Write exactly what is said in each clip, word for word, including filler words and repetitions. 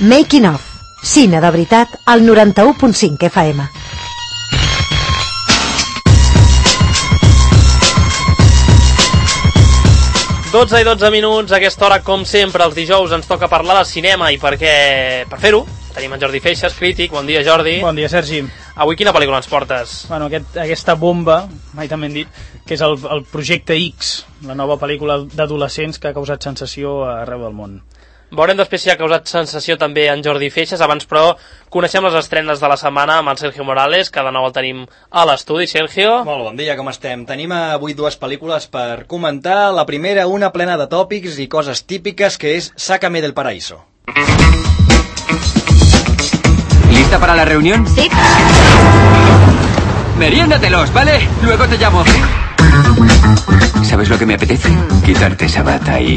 Making of. Cine de veritat al noranta-u punt cinc F M. dotze i dotze minuts, a aquesta hora, com sempre, els dijous ens toca parlar de cinema i perquè, per fer-ho, tenim en Jordi Feixas, crític. Bon dia, Jordi. Bon dia, Sergi. Avui quina pel·lícula ens portes? Bueno, aquest, aquesta bomba, mai també hem dit, que és el, el Projecte X, la nova pel·lícula d'adolescents que ha causat sensació arreu del món. Veurem després si ha causat sensació també en Jordi Feixas. Abans, però, coneixem les estrenes de la setmana amb el Sergio Morales, que de nou el tenim a l'estudi. Sergio. Molt bon dia, com estem? Tenim avui dues pel·lícules per comentar. La primera, una plena de tòpics i coses típiques, que és Sácame del Paraíso. ¿Lista para la reunión? Sí. Meriéndatelos, ¿vale? Luego te llamo. ¿Sabes lo que me apetece? Quitarte esa bata y...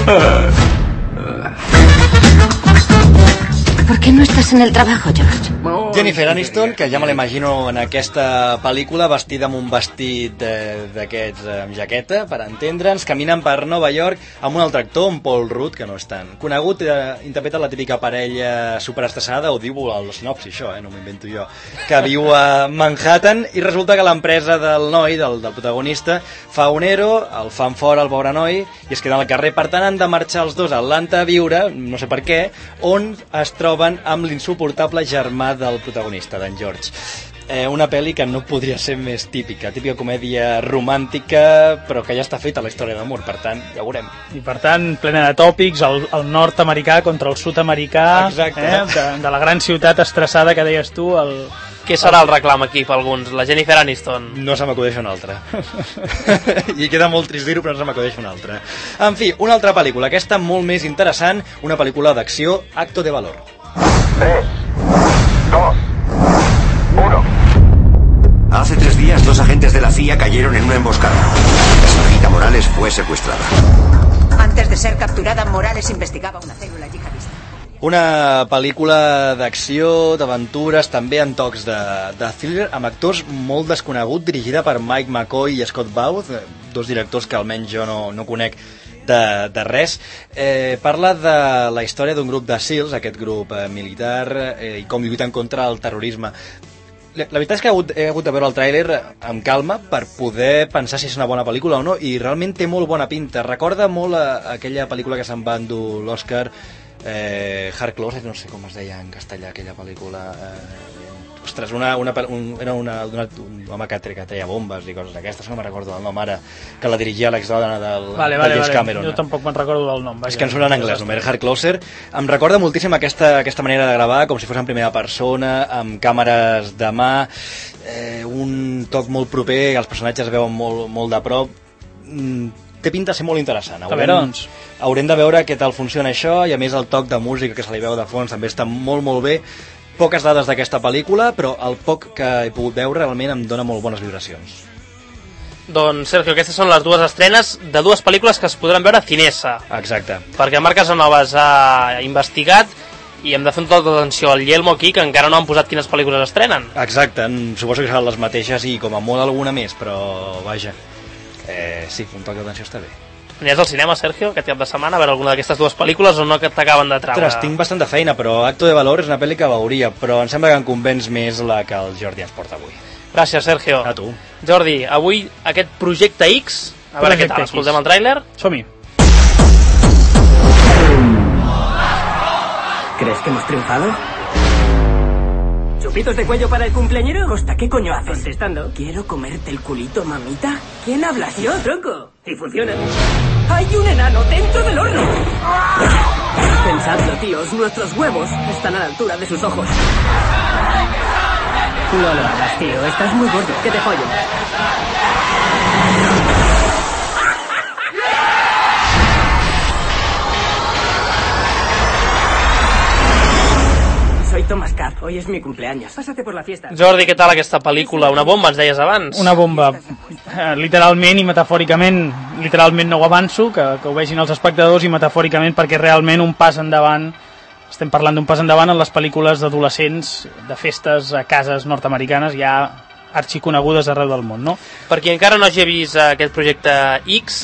¿Por qué no estás en el trabajo, George? Jennifer Aniston, que ja me l'imagino en aquesta pel·lícula vestida amb un vestit d'aquests amb jaqueta, per entendre'ns, caminant per Nova York amb un altre actor, en Paul Rudd, que no és tan conegut, eh, interpreta la típica parella superestressada, ho diu el sinopsi, això, eh, no m'ho invento jo, que viu a Manhattan, i resulta que l'empresa del noi, del, del protagonista, fa un ero, el fan fora el pobre noi, i es queda al carrer. Per tant, han de marxar els dos a Atlanta a viure, no sé per què, on es troben amb l'insuportable germà del protagonista, d'en George. Eh, una pel·li que no podria ser més típica, típica comèdia romàntica, però que ja està feta la història d'amor, per tant, ja ho veurem. I per tant, plena de tòpics, el, el nord-americà contra el sud-americà, eh, de, de la gran ciutat estressada que deies tu. El... Què serà el reclam aquí per alguns? La Jennifer Aniston? No se m'acudeix una altra. I queda molt trist dir-ho, però no se m'acudeix una altra. En fi, una altra pel·lícula, aquesta molt més interessant, una pel·lícula d'acció, Acto de Valor. tres, dos, uno. Hace tres días dos agentes de la C I A cayeron en una emboscada. La señorita Morales fue secuestrada. Antes de ser capturada, Morales investigaba una célula yihadista. Una pel·lícula d'acció, d'aventures, també en tocs de, de thriller, amb actors molt desconeguts, dirigida per Mike McCoy i Scott Bauth, dos directors que almenys jo no, no conec de, de res. Eh, parla de la història d'un grup de SEALs, aquest grup eh, militar, eh, i com lluiten contra el terrorisme. La, la veritat és que he hagut, he hagut de veure el tràiler amb calma per poder pensar si és una bona pel·lícula o no, i realment té molt bona pinta. Recorda molt a, a aquella pel·lícula que se'n va endur l'Oscar, eh, Hard Close, no sé com es deia en castellà aquella pel·lícula, eh, ostres, una, una, un, era una, una, un home que treia, treia bombes i coses d'aquestes, no me'n recordo del nom ara, que la dirigia l'exdona del, vale, del vale, James vale. Cameron. Jo tampoc me'n recordo del nom. És que em sona en anglès, només Hard Closer. Em recorda moltíssim aquesta, aquesta manera de gravar, com si fos en primera persona, amb càmeres de mà, eh, un toc molt proper, els personatges es veuen molt, molt de prop. Mm, té pinta de ser molt interessant. Haurem, veure, doncs. haurem de veure què tal funciona això, i a més el toc de música que se li veu de fons també està molt molt bé. Poques dades d'aquesta pel·lícula, però el poc que he pogut veure realment em dona molt bones vibracions. Doncs, Sergio, aquestes són les dues estrenes de dues pel·lícules que es podran veure a Cinesa. Exacte. Perquè Marc Casanovas ha investigat i hem de fer un toc d'atenció al Yelmo aquí, que encara no han posat quines pel·lícules estrenen. Exacte, suposo que seran les mateixes i com a molt alguna més, però vaja, eh, sí, un toc d'atenció està bé. Anies al cinema, Sergio, aquest cap de setmana, a veure alguna d'aquestes dues pel·lícules o no que t'acaben de traure? Ostres, tinc bastant de feina, però Acto de Valor és una pel·li que veuria, però em sembla que em convenç més la que el Jordi ens porta avui. Gràcies, Sergio. A tu. Jordi, avui aquest Projecte X, a veure què tal, escoltem el tràiler? Som-hi. ¿Crees que hemos triunfado? ¿Chupitos de cuello para el cumpleañero? Costa, ¿qué coño haces? Contestando. ¿Quiero comerte el culito, mamita? ¿Quién hablas? Yo, tronco. Y funciona. ¡Hay un enano dentro del horno! Pensadlo, tíos. Nuestros huevos están a la altura de sus ojos. No lo hagas, tío. Estás muy gordo. ¿Qué te follo? Soy Thomas Carr, hoy es mi cumpleaños. Pásate por la fiesta. Jordi, què tal aquesta pel·lícula? Una bomba, ens deies abans? Una bomba. Eh, literalment i metafòricament, literalment no ho avanço, que, que ho vegin els espectadors, i metafòricament perquè realment un pas endavant, estem parlant d'un pas endavant en les pel·lícules d'adolescents, de festes a cases nord-americanes, ja arxiconegudes arreu del món, no? Per qui encara no hagi vist aquest Projecte X,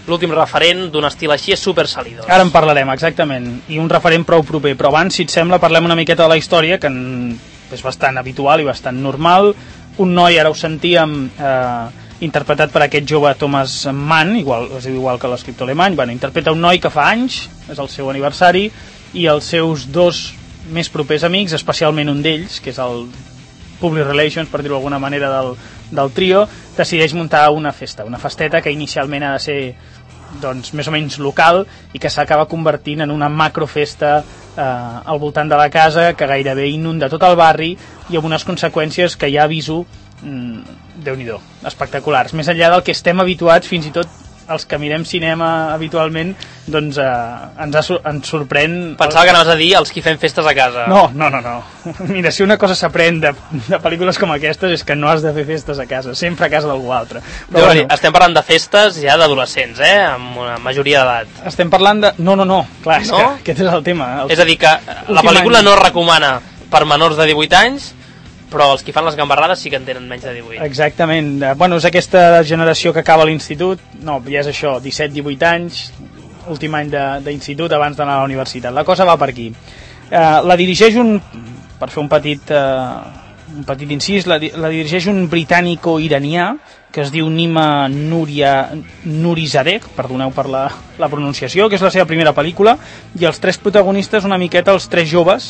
l'últim referent d'un estil així és Super Salidos. Ara en parlarem, exactament, i un referent prou proper, però abans, si et sembla, parlem una miqueta de la història, que és bastant habitual i bastant normal. Un noi, ara ho sentíem, eh, interpretat per aquest jove Thomas Mann, igual, es diu igual que l'escriptor alemany, bueno, interpreta un noi que fa anys, és el seu aniversari, i els seus dos més propers amics, especialment un d'ells, que és el Public Relations, per dir-ho d'alguna manera, del, del trio, decideix muntar una festa, una festeta que inicialment ha de ser doncs, més o menys local i que s'acaba convertint en una macrofesta eh, al voltant de la casa que gairebé inunda tot el barri i amb unes conseqüències que ja aviso, mm, Déu-n'hi-do, espectaculars. Més enllà del que estem habituats, fins i tot els que mirem cinema habitualment, doncs eh, ens, ha, ens sorprèn... Pensava que anaves a dir els qui fem festes a casa. No, no, no, no. Mira, si una cosa s'aprèn de, de pel·lícules com aquestes és que no has de fer festes a casa, sempre a casa d'algú altre. Però bueno, dir, estem parlant de festes ja d'adolescents, eh? Amb una majoria d'edat. Estem parlant de... No, no, no, clar, és no? que aquest és el tema. El... És a dir, que la pel·lícula no recomana per menors de divuit anys, però els que fan les gambarrades sí que en tenen menys de divuit. Exactament. Bueno, és aquesta generació que acaba l'institut, no, ja és això, disset divuit anys, últim any d'institut abans d'anar a la universitat. La cosa va per aquí. Eh, la dirigeix un, per fer un petit, eh, un petit incís, la, la dirigeix un britànico-iranià que es diu Nima Nuria, Nurizadeh, perdoneu per la, la pronunciació, que és la seva primera pel·lícula, i els tres protagonistes, una miqueta, els tres joves,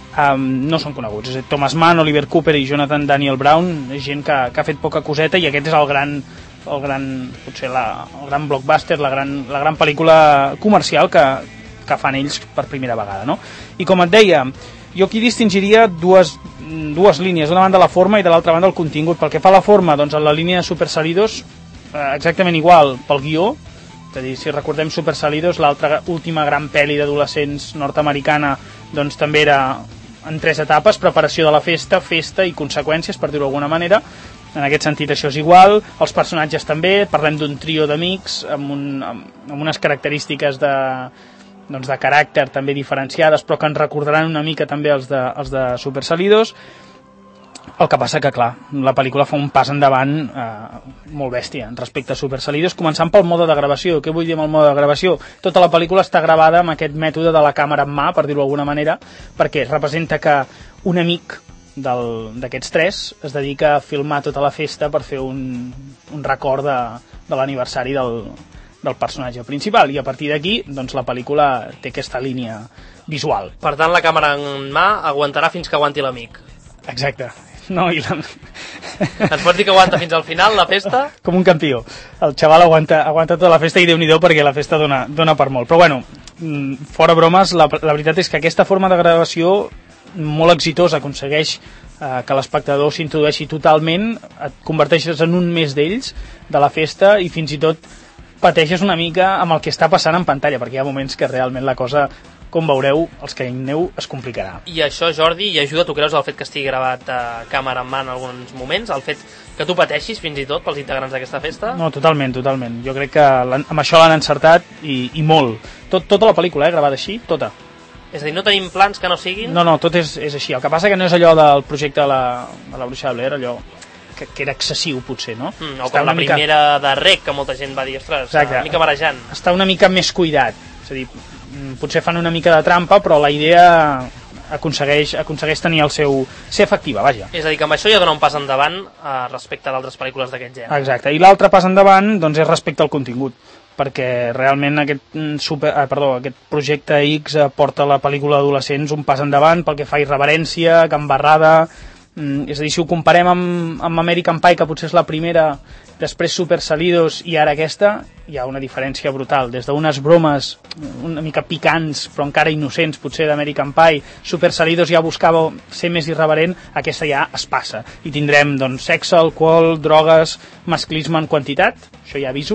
Um, no són coneguts, és Thomas Mann, Oliver Cooper i Jonathan Daniel Brown, gent que, que ha fet poca coseta, i aquest és el gran, el gran potser la, el gran blockbuster, la gran, la gran pel·lícula comercial que, que fan ells per primera vegada, no? I com et deia, jo aquí distingiria dues, dues línies, d'una banda la forma i de l'altra banda el contingut. Pel que fa a la forma, doncs en la línia de Super Salidos, eh, exactament igual pel guió, és a dir, si recordem Super Salidos, l'altra última gran pel·li d'adolescents nord-americana, doncs també era en tres etapes: preparació de la festa, festa i conseqüències, per dir-ho d'alguna manera. En aquest sentit això és igual, els personatges també, parlem d'un trio d'amics amb, un, amb, amb unes característiques de, doncs de caràcter també diferenciades, però que ens recordaran una mica també els de, els de Super Salidos. El que passa que, clar, la pel·lícula fa un pas endavant eh, molt bèstia respecte a Super Salidos, començant pel mode de gravació. Què vull dir amb el mode de gravació? Tota la pel·lícula està gravada amb aquest mètode de la càmera en mà, per dir-ho d'alguna manera, perquè representa que un amic d'aquests tres es dedica a filmar tota la festa per fer un, un record de, de l'aniversari del, del personatge principal, i a partir d'aquí doncs, la pel·lícula té aquesta línia visual. Per tant, la càmera en mà aguantarà fins que aguanti l'amic. Exacte. No, i la... Ens pots dir que aguanta fins al final la festa? Com un campió. El xaval aguanta, aguanta tota la festa, i Déu-n'hi-do, perquè la festa dona, dona per molt. Però bueno, fora bromes, la, la veritat és que aquesta forma de gravació molt exitosa aconsegueix eh, que l'espectador s'introdueixi totalment, et converteixes en un més d'ells, de la festa, i fins i tot pateixes una mica amb el que està passant en pantalla, perquè hi ha moments que realment la cosa, com veureu, els que hi aneu, es complicarà. I això, Jordi, i ajuda, tu creus, el fet que estigui gravat a càmera en mà en alguns moments, el fet que tu pateixis fins i tot pels integrants d'aquesta festa? No, totalment, totalment. Jo crec que amb això l'han encertat i, i molt. Tot, tota la pel·lícula, eh, gravada així, tota. És a dir, no tenim plans que no siguin? No, no, tot és, és així. El que passa que no és allò del projecte de la, de la Bruixa de Blair, allò que, que era excessiu, potser, no? Mm, o com la mica... primera de Rec, que molta gent va dir, ostres, exacte, una mica barejant. Està una mica més cuidat. És a dir, potser fan una mica de trampa, però la idea aconsegueix, aconsegueix tenir el seu... ser efectiva, vaja. És a dir, que amb això ja dona un pas endavant eh, respecte a d'altres pel·lícules d'aquest gènere. Exacte, i l'altre pas endavant doncs, és respecte al contingut, perquè realment aquest, super, eh, perdó, aquest projecte X eh, porta la pel·lícula d'adolescents un pas endavant pel que fa a irreverència, gambarrada, mm, és a dir, si ho comparem amb, amb American Pie, que potser és la primera, després Super Salidos i ara aquesta, hi ha una diferència brutal. Des d'unes bromes una mica picants, però encara innocents, potser d'American Pie, Super Salidos ja buscava ser més irreverent, aquesta ja es passa. I tindrem doncs, sexe, alcohol, drogues, masclisme en quantitat, això ja aviso,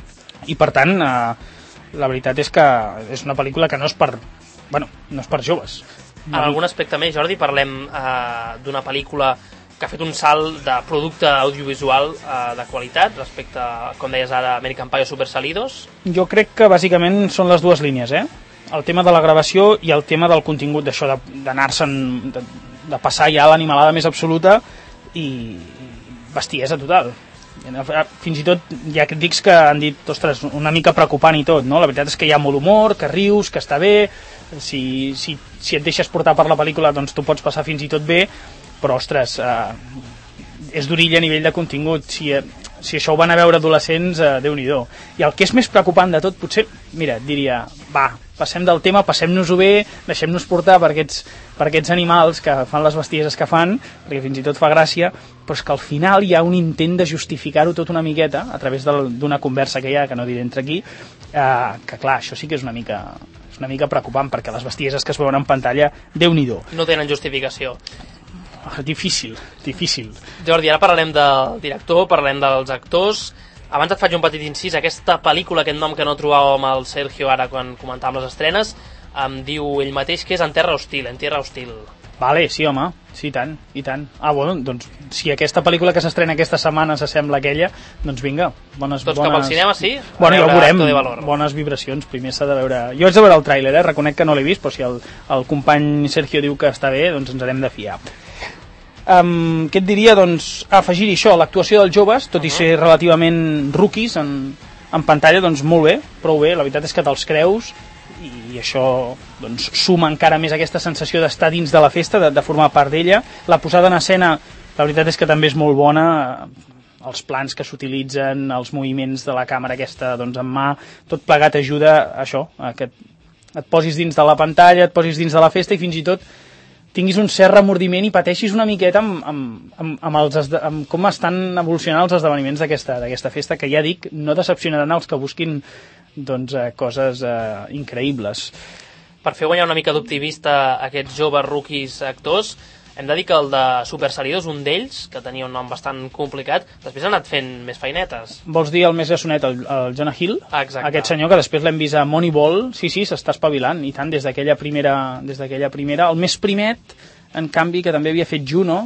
i per tant, eh, la veritat és que és una pel·lícula que no és per, bueno, no és per joves. En algun aspecte més, Jordi, parlem eh, d'una pel·lícula que ha fet un salt de producte audiovisual eh, de qualitat respecte a, com deies ara, American Pie o Super Salidos? Jo crec que bàsicament són les dues línies, eh? El tema de la gravació i el tema del contingut, d'això d'anar-se'n, de, de passar ja a l'animalada més absoluta i bestiesa total. fins i tot hi ha crítics que han dit, ostres, una mica preocupant i tot, no? La veritat és que hi ha molt humor, que rius, que està bé, si, si, si et deixes portar per la pel·lícula doncs tu pots passar fins i tot bé, però ostres, eh, és d'orilla a nivell de contingut. Si, eh, si això ho van a veure adolescents, eh, Déu-n'hi-do. I el que és més preocupant de tot, potser, mira, diria, va, passem del tema, passem-nos-ho bé, deixem-nos portar per aquests, per aquests animals que fan les bestieses que fan, perquè fins i tot fa gràcia, però és que al final hi ha un intent de justificar-ho tot una miqueta, a través d'una conversa que hi ha, que no diré entre aquí, eh, que clar, això sí que és una mica, és una mica preocupant, perquè les bestieses que es veuen en pantalla, Déu-n'hi-do. No tenen justificació. Difícil, difícil. Jordi, ara parlarem del director, parlarem dels actors. Abans et faig un petit incís. Aquesta pel·lícula, aquest nom que no trobàvem al Sergio ara quan comentàvem les estrenes, em diu ell mateix que és En terra hostil, En tierra hostil. Vale, sí, home, sí, tant, i tant. Ah, bueno, doncs, si aquesta pel·lícula que s'estrena aquesta setmana s'assembla a aquella, doncs vinga, bones... Tots bones... cap al cinema, sí? Bueno, ja ho veurem, bones vibracions, primer s'ha de veure... Jo haig de veure el tràiler, eh? Reconec que no l'he vist, però si el, el company Sergio diu que està bé, doncs ens hem de fiar. Um, què et diria, doncs, afegir-hi això, l'actuació dels joves, tot i ser relativament rookies en, en pantalla, doncs molt bé, prou bé, la veritat és que te'ls creus, i, i això doncs, suma encara més aquesta sensació d'estar dins de la festa, de, de formar part d'ella. La posada en escena, la veritat és que també és molt bona, els plans que s'utilitzen, els moviments de la càmera aquesta doncs, en mà, tot plegat ajuda a això, a que et, et posis dins de la pantalla, et posis dins de la festa i fins i tot tinguis un cert remordiment i pateixis una miqueta amb, amb, amb, amb, els, amb com estan evolucionant els esdeveniments d'aquesta d'aquesta festa, que ja dic, no decepcionaran els que busquin doncs, eh, coses eh, increïbles. Per fer guanyar una mica d'optimista a aquests joves rookies actors, hem de dir que el de Super Salidos, un d'ells, que tenia un nom bastant complicat, després ha anat fent més feinetes. Vols dir el més grassonet, el, el Jonah Hill? Ah, exacte. Aquest senyor que després l'hem vist a Moneyball, sí, sí, s'està espavilant, i tant, des d'aquella primera, des d'aquella primera. El més primet, en canvi, que també havia fet Juno,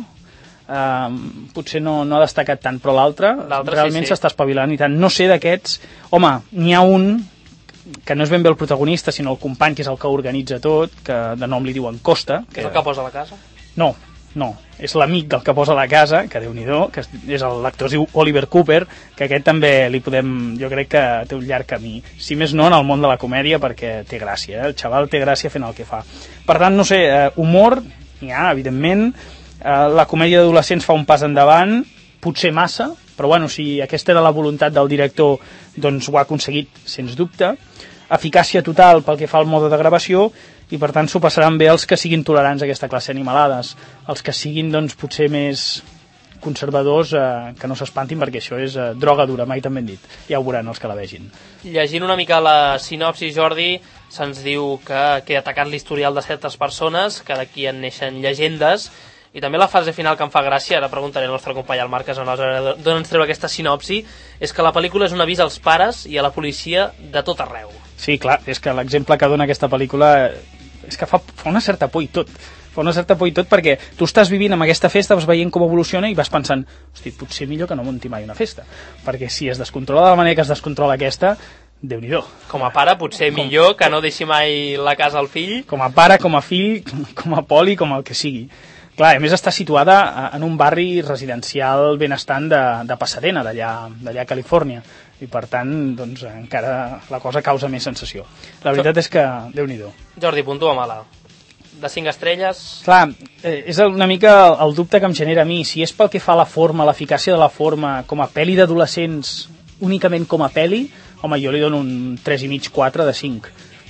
eh, potser no, no ha destacat tant, però l'altre realment s'està sí, sí. espavilant, i tant. No sé d'aquests... Home, n'hi ha un que no és ben bé el protagonista, sinó el company, que és el que organitza tot, que de nom li diuen Costa. Que és el que posa a la casa? No, no, és l'amic del que posa a la casa, que Déu-n'hi-do, que és l'actor, es diu Oliver Cooper, que aquest també li podem, jo crec que té un llarg camí, si més no en el món de la comèdia, perquè té gràcia, eh? El xaval té gràcia fent el que fa. Per tant, no sé, eh, humor, n'hi ha, evidentment, eh, la comèdia d'adolescents fa un pas endavant, potser massa, però bueno, si aquesta era la voluntat del director, doncs ho ha aconseguit, sens dubte. Eficàcia total pel que fa al mode de gravació, i per tant s'ho passaran bé els que siguin tolerants a aquesta classe d'animalades. Els que siguin doncs potser més conservadors, eh, que no s'espantin, perquè això és eh, droga dura, mai tan ben dit. Ja ho veuran els que la vegin. Llegint una mica la sinopsi, Jordi, se'ns diu que queda atacat l'historial de certes persones, que d'aquí en neixen llegendes, i també la fase final que em fa gràcia, ara preguntaré al nostre company al Marc Casanovas d'on ens treu aquesta sinopsi, és que la pel·lícula és un avís als pares i a la policia de tot arreu. Sí, clar, és que l'exemple que dona aquesta pel·lícula és que fa, fa una certa por i tot. Fa una certa por i tot perquè tu estàs vivint amb aquesta festa, vas veient com evoluciona i vas pensant, hosti, potser millor que no munti mai una festa, perquè si es descontrola de la manera que es descontrola aquesta, Déu-n'hi-do. Com a pare, potser com... millor que no deixi mai la casa al fill. Com a pare, com a fill, com a poli, com el que sigui. Clar, a més està situada en un barri residencial benestant de, de Pasadena, d'allà d'allà a Califòrnia, i per tant, doncs, encara la cosa causa més sensació. La veritat és que, Déu-n'hi-do. Jordi, puntua mala. De cinc estrelles... Clar, eh, és una mica el, el dubte que em genera a mi. Si és pel que fa a la forma, l'eficàcia de la forma, com a pel·li d'adolescents, únicament com a pel·li, home, jo li dono un tres i mig quatre de cinc.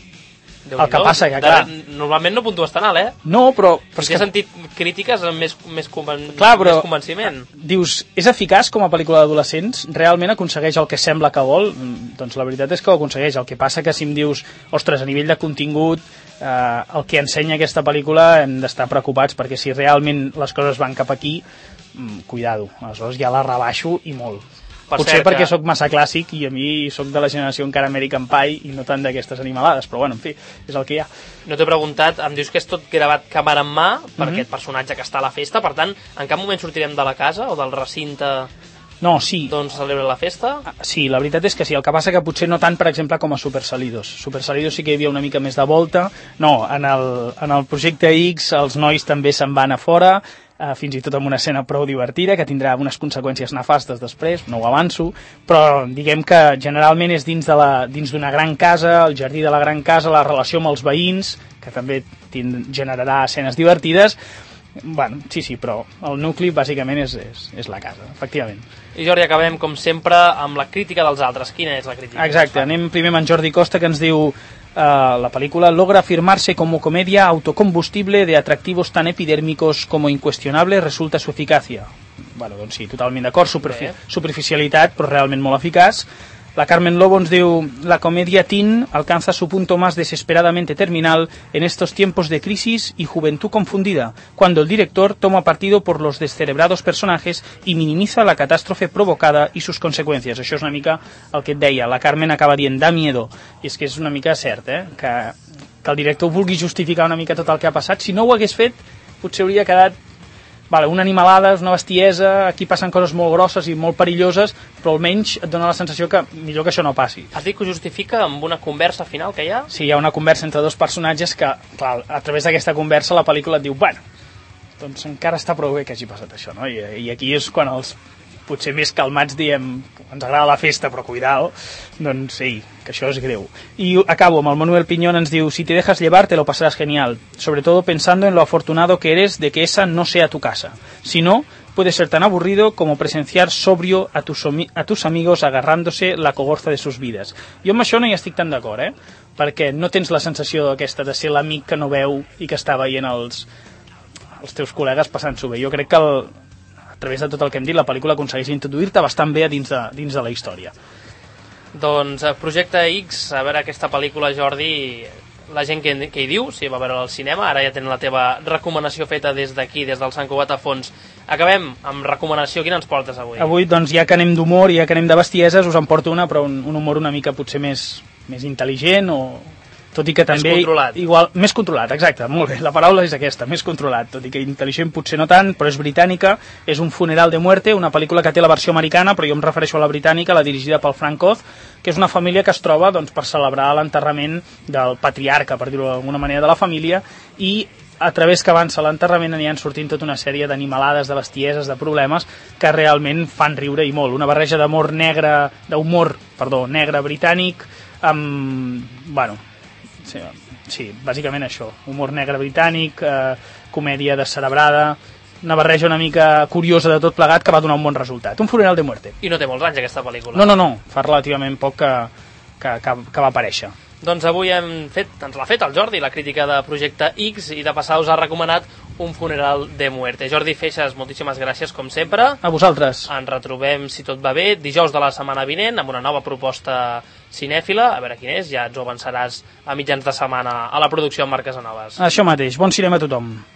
El que passa que, clar... Normalment no puntues tan alt, eh? No, però... però si has que... sentit crítiques amb més, més, conven... clar, però, més convenciment. Dius, és eficaç com a pel·lícula d'adolescents? Realment aconsegueix el que sembla que vol? Doncs la veritat és que ho aconsegueix. El que passa que si em dius, ostres, a nivell de contingut, eh, el que ensenya aquesta pel·lícula hem d'estar preocupats, perquè si realment les coses van cap aquí, cuidado, aleshores ja la rebaixo i molt. Per potser perquè que... sóc massa clàssic i a mi sóc de la generació encara American Pie i no tant d'aquestes animalades, però bueno, en fi, és el que hi ha. No t'he preguntat, em dius que és tot gravat càmera en mà per mm-hmm. aquest personatge que està a la festa, per tant, en cap moment sortirem de la casa o del recinte no, sí. d'on se celebra la festa? Sí, la veritat és que sí, el que passa que potser no tant, per exemple, com a Super Salidos. Super Salidos sí que hi havia una mica més de volta, no, en el, en el projecte X els nois també se'n van a fora, Uh, fins i tot amb una escena prou divertida que tindrà unes conseqüències nefastes després, no ho avanço, però diguem que generalment és dins de la, dins d'una gran casa, el jardí de la gran casa, la relació amb els veïns, que també tind, generarà escenes divertides. Bueno, sí, sí, però el nucli bàsicament és, és, és la casa, efectivament. I Jordi, acabem com sempre amb la crítica dels altres. Quina és la crítica? Exacte, anem primer amb en Jordi Costa, que ens diu Uh, la película logra afirmarse como comedia autocombustible de atractivos tan epidérmicos como incuestionable resulta su eficacia. Bueno, doncs sí, totalment d'acord, superfi superficialitat, però realment molt eficaç. La Carmen Lobo ens diu: la comedia teen alcanza su punto más desesperadamente terminal en estos tiempos de crisis y juventud confundida, cuando el director toma partido por los descerebrados personajes y minimiza la catástrofe provocada y sus consecuencias. Això és una mica el que et deia. La Carmen acaba dient da miedo, i és que és una mica cert, eh? que, que el director vulgui justificar una mica tot el que ha passat. Si no ho hagués fet, potser hauria quedat vale, una animalada, una bestiesa, aquí passen coses molt grosses i molt perilloses, però almenys et dona la sensació que millor que això no passi. Has dit que ho justifica amb una conversa final que hi ha? Sí, hi ha una conversa entre dos personatges que, clar, a través d'aquesta conversa la pel·lícula et diu, bueno, doncs encara està prou bé que hagi passat això, no? I, i aquí és quan els potser més calmats diem ens agrada la festa, però cuidao, doncs sí, que això és greu. I acabo amb el Manuel Piñón, ens diu: si te dejas llevar te lo pasarás genial, sobre todo pensando en lo afortunado que eres de que esa no sea tu casa. Si no, puede ser tan aburrido como presenciar sobrio a tus, a tus amigos agarrándose la cogorza de sus vidas. Jo amb això no hi estic tan d'acord, eh? Perquè no tens la sensació aquesta de ser l'amic que no veu i que està veient els, els teus col·legues passant-s'ho bé. Jo crec que el, a través de tot el que hem dit, la pel·lícula aconsegueix introduir-te bastant bé a dins de, dins de la història. Doncs Projecte X, a veure aquesta pel·lícula, Jordi, la gent que, que hi diu, si va veure al cinema, ara ja tenen la teva recomanació feta des d'aquí, des del Sant Cugat a fons. Acabem amb recomanació, quina ens portes avui? Avui, doncs, ja que anem d'humor, ja que anem de bestieses, us en porto una, però un, un humor una mica potser més, més intel·ligent o... tot i que també... Més controlat. Igual, més controlat, exacte, molt bé, la paraula és aquesta, més controlat, tot i que intel·ligent potser no tant, però és britànica, és Un funeral de muerte, una pel·lícula que té la versió americana, però jo em refereixo a la britànica, la dirigida pel Frank Oz, que és una família que es troba doncs, per celebrar l'enterrament del patriarca, per dir-ho d'alguna manera, de la família, i a través que avança l'enterrament aniran sortint tota una sèrie d'animalades, de bestieses, de problemes que realment fan riure i molt. Una barreja d'humor negre, d'humor, perdó, negre britànic, amb... bueno... Sí, sí, bàsicament això, humor negre britànic, eh, comèdia descerebrada, una barreja una mica curiosa de tot plegat que va donar un bon resultat. Un funeral de muerte. I no té molts anys aquesta pel·lícula. No, no, no, fa relativament poc que, que, que, que va aparèixer. Doncs avui hem fet, ens l'ha fet el Jordi, la crítica de Projecte X, i de passar us ha recomanat Un funeral de muerte. Jordi Feixas, moltíssimes gràcies, com sempre. A vosaltres. Ens retrobem, si tot va bé, dijous de la setmana vinent, amb una nova proposta cinèfila, a veure quin és, ja ens ho avançaràs a mitjans de setmana a la producció amb Marc Casanovas. Això mateix, bon cinema a tothom.